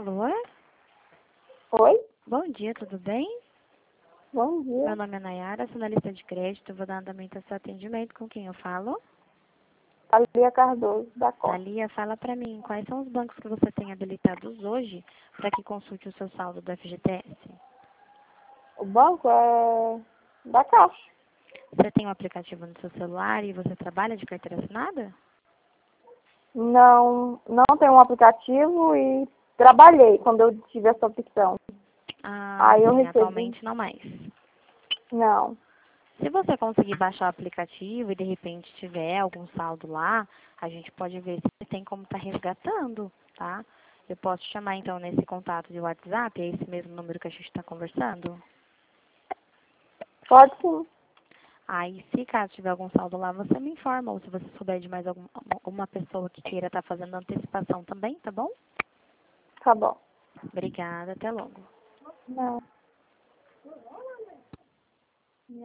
Alô? Oi? Bom dia, tudo bem? Bom dia. Meu nome é Nayara, sou analista de crédito, vou dar andamento ao seu atendimento. Com quem eu falo? Thalia Cardoso, da Costa. Thalia, fala pra mim, quais são os bancos que você tem habilitados hoje para que consulte o seu saldo do FGTS? O banco é da Caixa. Você tem um aplicativo no seu celular e você trabalha de carteira assinada? Não tenho um aplicativo e trabalhei quando eu tive essa opção. Ah, Aí eu sim, recebi. atualmente não mais. Não. Se você conseguir baixar o aplicativo e de repente tiver algum saldo lá, a gente pode ver se tem como estar resgatando, tá? Eu posso chamar então nesse contato de WhatsApp, é esse mesmo número que a gente está conversando? Pode sim. Aí, se caso tiver algum saldo lá, você me informa, ou se você souber de mais alguma pessoa que queira estar fazendo antecipação também, tá bom? Tá bom. Obrigada, até logo. Não.